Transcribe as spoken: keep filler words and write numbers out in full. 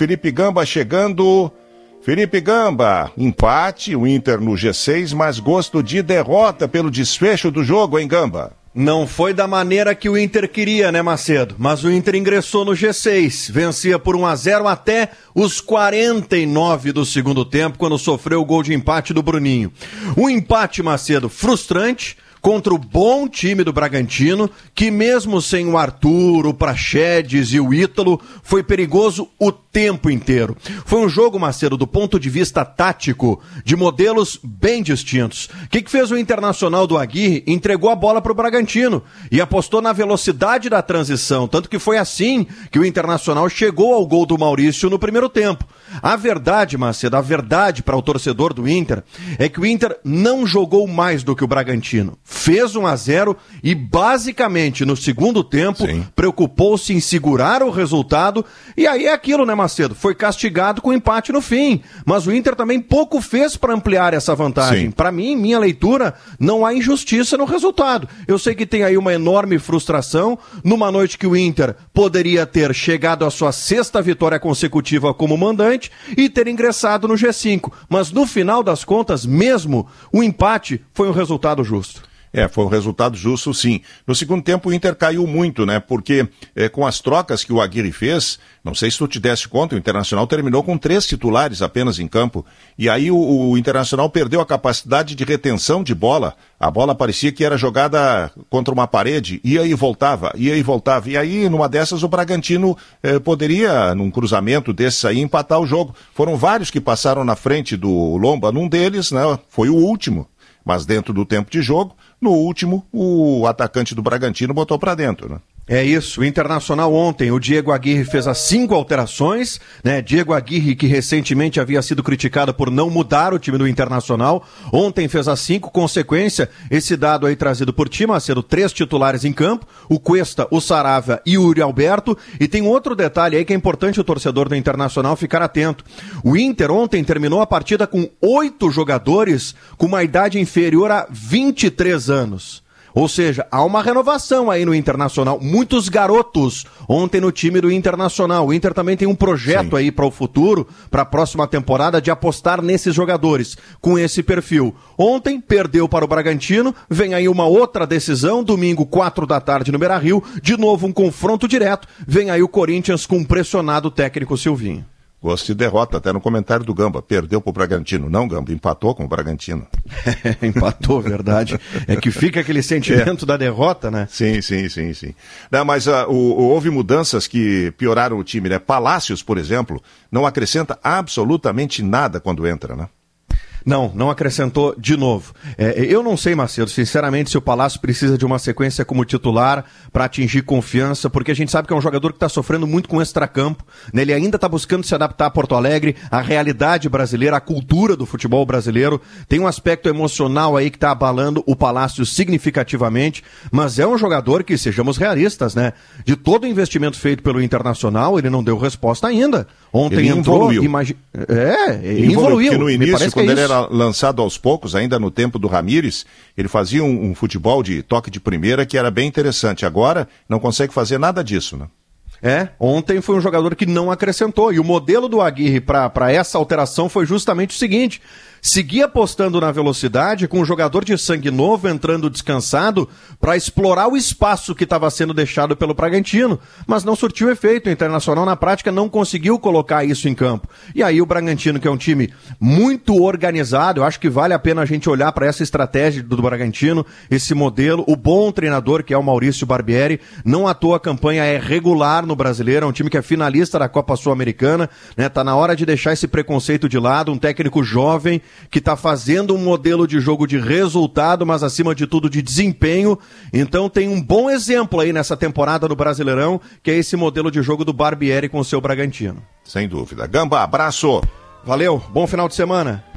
Felipe Gamba chegando. Felipe Gamba, empate, o Inter no G seis, mas gosto de derrota pelo desfecho do jogo, hein, Gamba? Não foi da maneira que o Inter queria, né, Macedo? Mas o Inter ingressou no G seis, vencia por um a zero até os quarenta e nove do segundo tempo, quando sofreu o gol de empate do Bruninho. Um empate, Macedo, frustrante, contra o bom time do Bragantino, que mesmo sem o Arthur, o Praxedes e o Ítalo, foi perigoso o tempo inteiro. Foi um jogo, Macedo, do ponto de vista tático, de modelos bem distintos. O que, que fez o Internacional do Aguirre? Entregou a bola para o Bragantino e apostou na velocidade da transição, tanto que foi assim que o Internacional chegou ao gol do Maurício no primeiro tempo. A verdade, Macedo, a verdade para o torcedor do Inter é que o Inter não jogou mais do que o Bragantino. Fez um a zero e basicamente no segundo tempo Sim. preocupou-se em segurar o resultado e aí é aquilo, né, Macedo? Foi castigado com empate no fim, mas o Inter também pouco fez para ampliar essa vantagem. Para mim, minha leitura, não há injustiça no resultado. Eu sei que tem aí uma enorme frustração numa noite que o Inter poderia ter chegado à sua sexta vitória consecutiva como mandante e ter ingressado no G cinco, mas no final das contas, mesmo o empate foi um resultado justo. É, foi um resultado justo, sim. No segundo tempo o Inter caiu muito, né? Porque é, com as trocas que o Aguirre fez, não sei se tu te desse conta, o Internacional terminou com três titulares apenas em campo. E aí o, o Internacional perdeu a capacidade de retenção de bola. A bola parecia que era jogada contra uma parede, ia e voltava, ia e voltava. E aí, numa dessas, o Bragantino eh, poderia, num cruzamento desses aí, empatar o jogo. Foram vários que passaram na frente do Lomba. Num deles, né, foi o último. Mas dentro do tempo de jogo, no último, o atacante do Bragantino botou para dentro, né? É isso, o Internacional ontem, o Diego Aguirre fez as cinco alterações, né? Diego Aguirre, que recentemente havia sido criticado por não mudar o time do Internacional, ontem fez as cinco, consequência, esse dado aí trazido por ti, Macedo, três titulares em campo, o Cuesta, o Saravia e o Yuri Alberto, e tem outro detalhe aí que é importante o torcedor do Internacional ficar atento. O Inter ontem terminou a partida com oito jogadores com uma idade inferior a vinte e três anos. Ou seja, há uma renovação aí no Internacional. Muitos garotos ontem no time do Internacional. O Inter também tem um projeto Sim. aí para o futuro, para a próxima temporada, de apostar nesses jogadores com esse perfil. Ontem perdeu para o Bragantino, vem aí uma outra decisão, domingo, quatro da tarde no Beira-Rio, de novo um confronto direto, vem aí o Corinthians com um pressionado técnico Silvinho. Gosto de derrota, até no comentário do Gamba. Perdeu pro Bragantino. Não, Gamba, empatou com o Bragantino. Empatou, verdade. É que fica aquele sentimento é. da derrota, né? Sim, sim, sim, sim. Não, mas uh, o, o, houve mudanças que pioraram o time, né? Palácios, por exemplo, não acrescenta absolutamente nada quando entra, né? Não, não acrescentou de novo. É, eu não sei, Macedo, sinceramente, se o Palácio precisa de uma sequência como titular para atingir confiança, porque a gente sabe que é um jogador que está sofrendo muito com extracampo, né? Ele ainda está buscando se adaptar a Porto Alegre, à realidade brasileira, à cultura do futebol brasileiro. Tem um aspecto emocional aí que está abalando o Palácio significativamente, mas é um jogador que, sejamos realistas, né? De todo o investimento feito pelo Internacional, ele não deu resposta ainda. Ontem ele entrou, evoluiu. Imagi... É, ele evoluiu. No início, quando é ele era lançado aos poucos, ainda no tempo do Ramírez, ele fazia um, um futebol de toque de primeira que era bem interessante. Agora, não consegue fazer nada disso, né? É, ontem foi um jogador que não acrescentou. E o modelo do Aguirre para essa alteração foi justamente o seguinte: seguir apostando na velocidade, com um jogador de sangue novo entrando descansado para explorar o espaço que estava sendo deixado pelo Bragantino, mas não surtiu efeito. O Internacional, na prática, não conseguiu colocar isso em campo. E aí o Bragantino, que é um time muito organizado, eu acho que vale a pena a gente olhar para essa estratégia do Bragantino, esse modelo, o bom treinador que é o Maurício Barbieri, não à toa a campanha é regular no Brasileiro, é um time que é finalista da Copa Sul-Americana, né? Tá na hora de deixar esse preconceito de lado, um técnico jovem que está fazendo um modelo de jogo de resultado, mas acima de tudo de desempenho. Então tem um bom exemplo aí nessa temporada do Brasileirão, que é esse modelo de jogo do Barbieri com o seu Bragantino. Sem dúvida. Gamba, abraço. Valeu, bom final de semana.